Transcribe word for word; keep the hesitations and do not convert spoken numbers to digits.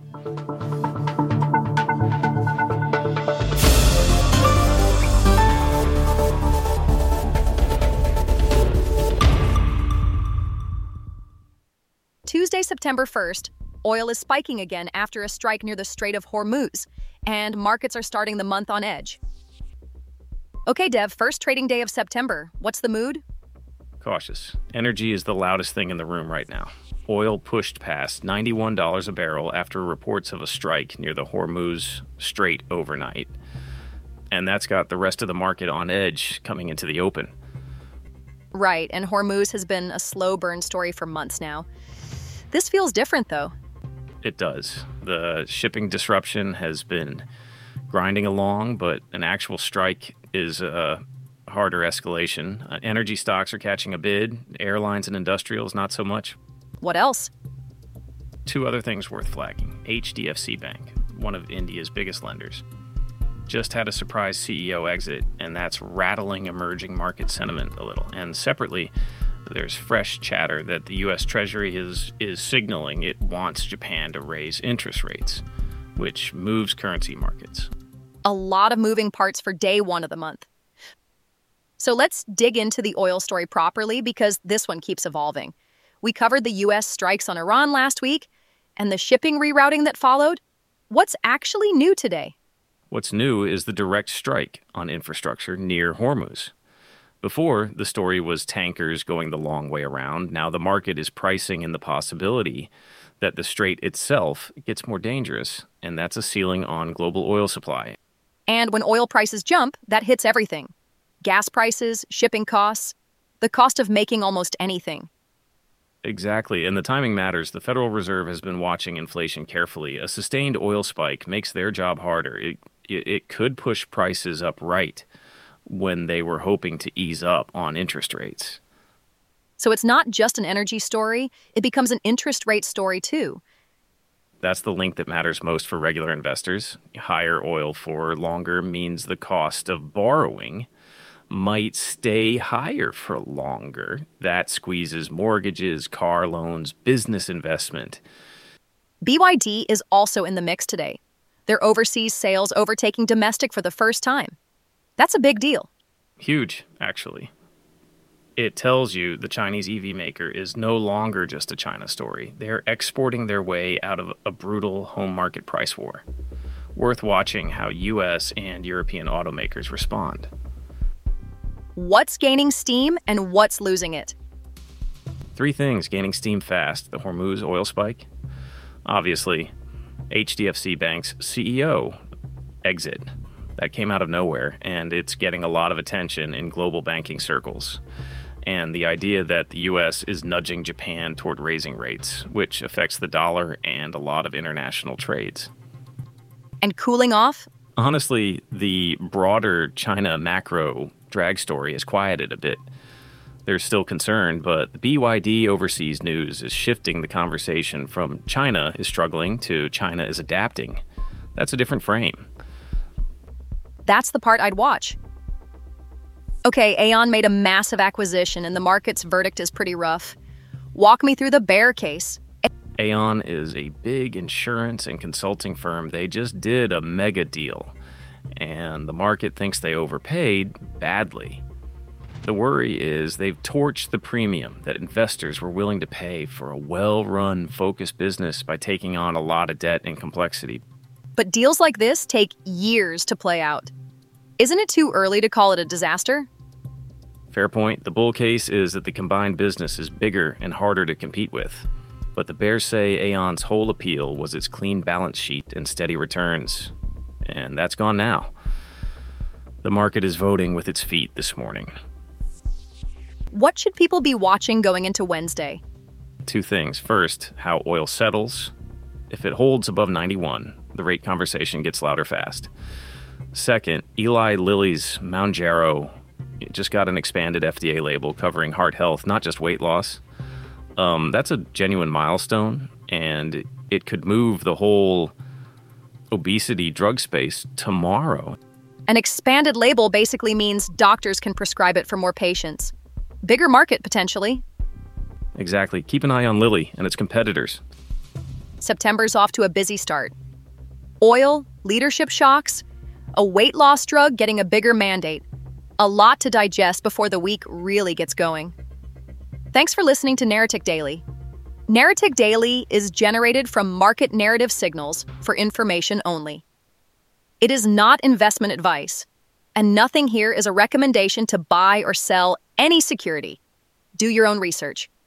Tuesday, September first, oil is spiking again after a strike near the Strait of Hormuz, and markets are starting the month on edge. Okay, Dev, first trading day of September. What's the mood? Cautious. Energy is the loudest thing in the room right now. Oil pushed past ninety-one dollars a barrel after reports of a strike near the Hormuz Strait overnight. And that's got the rest of the market on edge coming into the open. Right, and Hormuz has been a slow burn story for months now. This feels different, though. It does. The shipping disruption has been grinding along, but an actual strike is a harder escalation. Uh, energy stocks are catching a bid. Airlines and industrials, not so much. What else? Two other things worth flagging. H D F C Bank, one of India's biggest lenders, just had a surprise C E O exit, and that's rattling emerging market sentiment a little. And separately, there's fresh chatter that the U S Treasury is, is signaling it wants Japan to raise interest rates, which moves currency markets. A lot of moving parts for day one of the month. So let's dig into the oil story properly, because this one keeps evolving. We covered the U S strikes on Iran last week and the shipping rerouting that followed. What's actually new today? What's new is the direct strike on infrastructure near Hormuz. Before, the story was tankers going the long way around. Now the market is pricing in the possibility that the strait itself gets more dangerous, and that's a ceiling on global oil supply. And when oil prices jump, that hits everything. Gas prices, shipping costs, the cost of making almost anything. Exactly, and the timing matters. The Federal Reserve has been watching inflation carefully. A sustained oil spike makes their job harder. It, it, it could push prices up right when they were hoping to ease up on interest rates. So it's not just an energy story, it becomes an interest rate story too. That's the link that matters most for regular investors. Higher oil for longer means the cost of borrowing might stay higher for longer. That squeezes mortgages, car loans, business investment. B Y D is also in the mix today. Their overseas sales overtaking domestic for the first time. That's a big deal. Huge, actually. It tells you the Chinese E V maker is no longer just a China story. They're exporting their way out of a brutal home market price war. Worth watching how U S and European automakers respond. What's gaining steam and what's losing it? Three things gaining steam fast. The Hormuz oil spike. Obviously, H D F C Bank's C E O exit. That came out of nowhere, and it's getting a lot of attention in global banking circles. And the idea that the U S is nudging Japan toward raising rates, which affects the dollar and a lot of international trades. And cooling off? Honestly, the broader China macro drag story has quieted a bit. There's still concern, but the B Y D overseas news is shifting the conversation from China is struggling to China is adapting. That's a different frame. That's the part I'd watch. Okay, Aon made a massive acquisition and the market's verdict is pretty rough. Walk me through the bear case. Aon is a big insurance and consulting firm. They just did a mega deal, and the market thinks they overpaid badly. The worry is they've torched the premium that investors were willing to pay for a well-run, focused business by taking on a lot of debt and complexity. But deals like this take years to play out. Isn't it too early to call it a disaster? Fair point. The bull case is that the combined business is bigger and harder to compete with. But the bears say Aon's whole appeal was its clean balance sheet and steady returns. And that's gone now. The market is voting with its feet this morning. What should people be watching going into Wednesday? Two things. First, how oil settles. If it holds above ninety-one, the rate conversation gets louder fast. Second, Eli Lilly's Mounjaro just got an expanded F D A label covering heart health, not just weight loss. Um, that's a genuine milestone, and it could move the whole obesity drug space tomorrow. An expanded label basically means doctors can prescribe it for more patients. Bigger market, potentially. Exactly. Keep an eye on Lilly and its competitors. September's off to a busy start. Oil, leadership shocks, a weight loss drug getting a bigger mandate. A lot to digest before the week really gets going. Thanks for listening to Narrative Daily. Narrative Daily is generated from market narrative signals for information only. It is not investment advice, and nothing here is a recommendation to buy or sell any security. Do your own research.